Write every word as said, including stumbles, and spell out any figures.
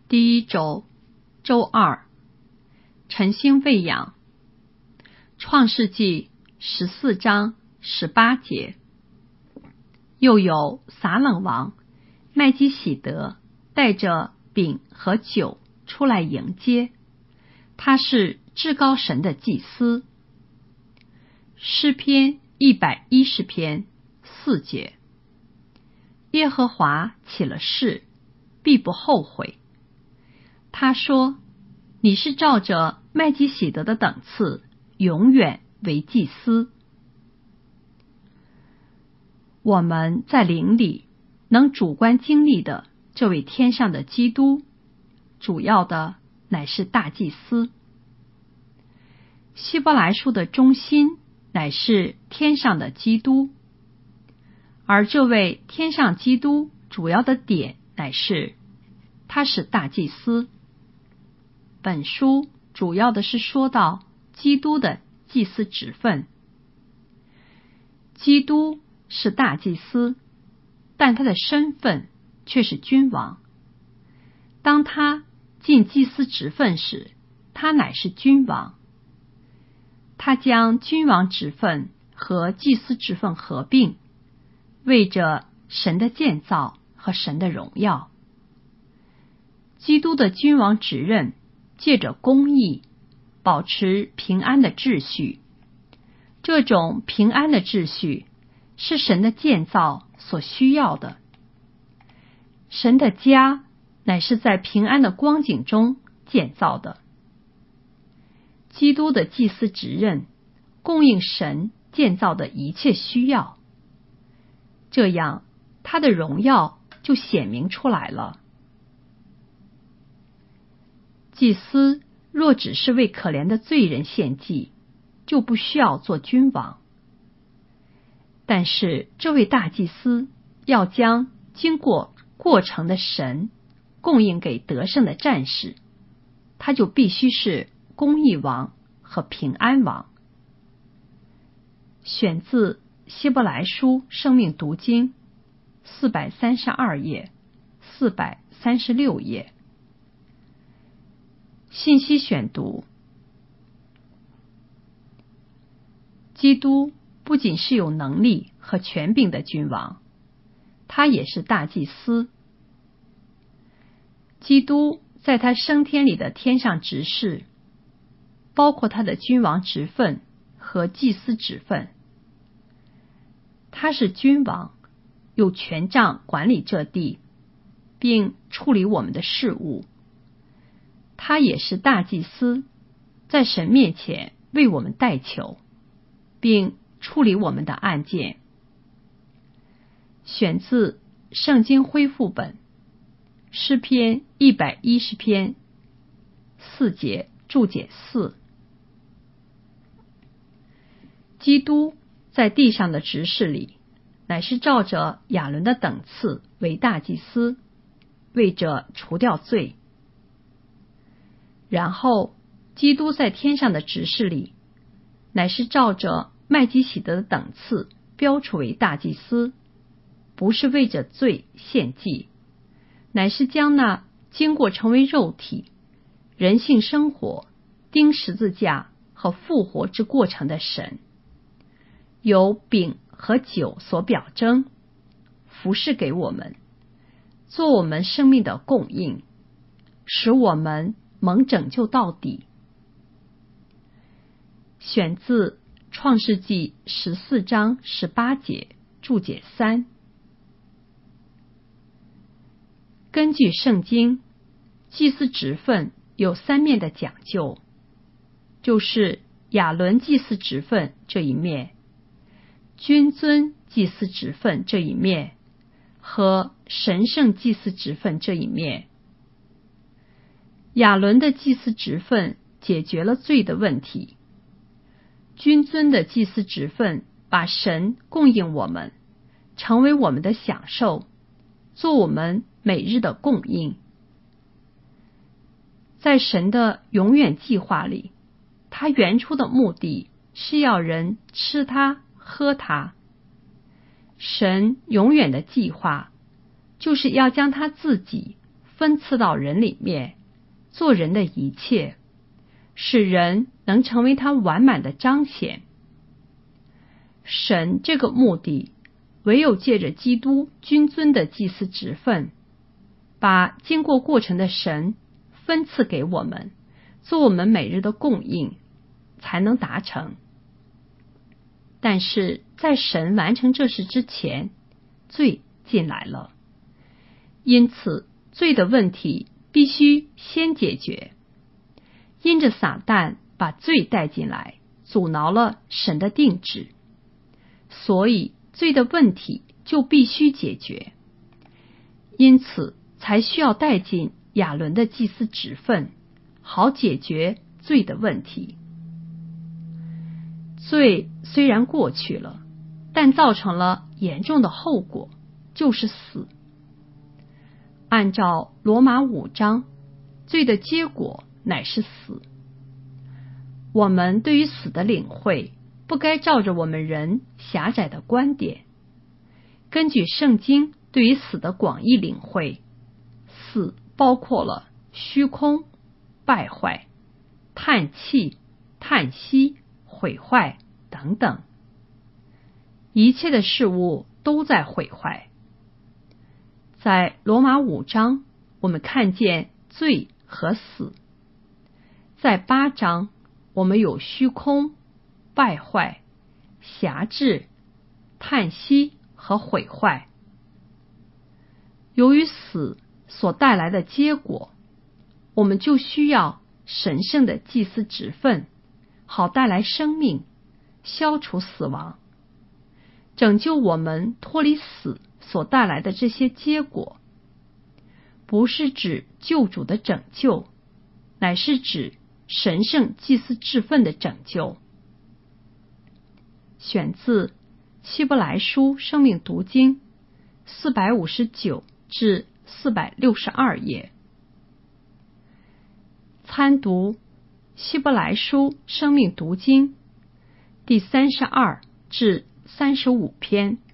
第一周，周二，晨星喂养。创世纪十四章十八节。又有撒冷王麦基洗德带着饼和酒出来迎接，他是至高神的祭司。诗篇一百一十篇四节。耶和华起了誓，必不后悔。他说，你是照着麦基洗德的等次，永远为祭司。我们在灵里能主观经历的这位天上的基督，主要的乃是大祭司。希伯来书的中心乃是天上的基督，而这位天上基督主要的点乃是他是大祭司。本书主要的是说到基督的祭司职分。基督是大祭司，但他的身份却是君王。当他尽祭司职分时，他乃是君王。他将君王职分和祭司职分合并，为着神的建造和神的荣耀。基督的君王职任借着公义保持平安的秩序，这种平安的秩序是神的建造所需要的。神的家乃是在平安的光景中建造的。基督的祭司职任供应神建造的一切需要，这样他的荣耀就显明出来了。祭司若只是为可怜的罪人献祭，就不需要做君王。但是这位大祭司要将经过过程的神供应给得胜的战士，他就必须是公义王和平安王。选自希伯来书生命读经四百三十二页、四百三十六页。信息选读。基督不仅是有能力和权柄的君王，他也是大祭司。基督在他升天里的天上职事，包括他的君王职分和祭司职分。他是君王，有权杖管理这地，并处理我们的事务。他也是大祭司，在神面前为我们代求，并处理我们的案件。选自圣经恢复本诗篇一百一十篇四节注解四。基督在地上的职事里，乃是照着亚伦的等次为大祭司，为着除掉罪。然后基督在天上的职事里，乃是照着麦基洗德的等次标出为大祭司，不是为着罪献祭，乃是将那经过成为肉体、人性生活、钉十字架和复活之过程的神，由饼和酒所表征，服侍给我们，做我们生命的供应，使我们蒙拯救到底。选自创世纪十四章十八节注解三。根据圣经，祭司职分有三面的讲究，就是亚伦祭司职分这一面，君尊祭司职分这一面，和神圣祭司职分这一面。亚伦的祭司职分解决了罪的问题，君尊的祭司职分把神供应我们，成为我们的享受，做我们每日的供应。在神的永远计划里，他原初的目的是要人吃它喝它。神永远的计划就是要将他自己分赐到人里面，做人的一切，使人能成为他完满的彰显。神这个目的，唯有借着基督君尊的祭司职分，把经过过程的神分赐给我们，做我们每日的供应，才能达成。但是在神完成这事之前，罪进来了，因此罪的问题必须先解决。因着撒旦把罪带进来，阻挠了神的定旨，所以罪的问题就必须解决，因此才需要带进亚伦的祭司职分，好解决罪的问题。罪虽然过去了，但造成了严重的后果，就是死。按照罗马五章，罪的结果乃是死。我们对于死的领会，不该照着我们人狭窄的观点。根据圣经对于死的广义领会，死包括了虚空、败坏、叹气、叹息、毁坏等等，一切的事物都在毁坏。在罗马五章，我们看见罪和死；在八章，我们有虚空、败坏、辖制、叹息和毁坏。由于死所带来的结果，我们就需要神圣的祭司职分，好带来生命，消除死亡，拯救我们脱离死所带来的这些结果，不是指救主的拯救，乃是指神圣祭司职分的拯救。选自希伯来书生命读经四百五十九至四百六十二页。参读希伯来书生命读经第三十二至三十五篇。